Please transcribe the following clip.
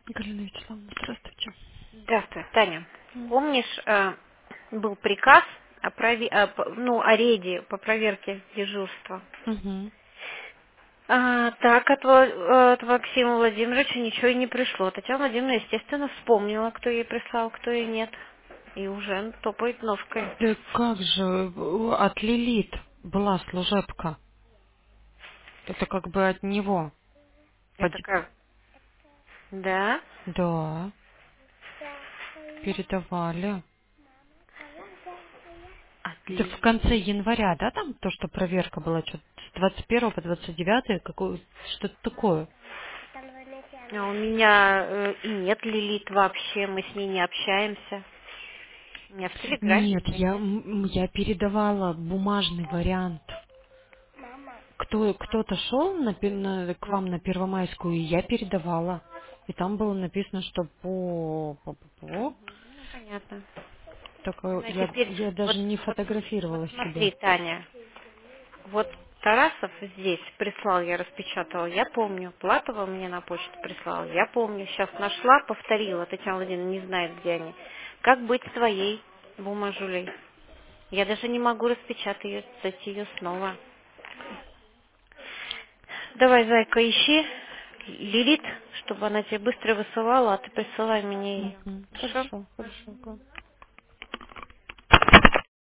Галина Вячеславовна, здравствуйте. Здравствуй, Таня. М. Помнишь, был приказ о рейде по проверке дежурства? Мгм. Так, от Максима Владимировича ничего и не пришло. Татьяна Владимировна, естественно, вспомнила, кто ей прислал, кто ей нет. И уже топает ножкой. Да как же, от Лилит была служебка. Это как бы от него. Это как? Да? Да, передавали. Это в конце января, да, там то, что проверка была, что с 21 по 29, что-то такое. А у меня и нет Лилит вообще, мы с ней не общаемся. У меня в Телеграме Нет, ее нет. я передавала бумажный вариант. Кто-то шел к Ну, вам на Первомайскую, и я передавала. И там было написано, что ну, понятно. только Ну, теперь, я вот, даже не вот фотографировала себя. смотри, Таня, вот Тарасов здесь прислал, я распечатала, я помню. Платова мне на почту прислала, я помню. Сейчас нашла, повторила. Татьяна Владимировна не знает, где они. Как быть с твоей бумажулей? Я даже не могу распечатать ее снова. Давай, зайка, ищи Лилит, чтобы она тебе быстро высылала, а ты присылай мне ее. Мгм. Хорошо? Хорошо.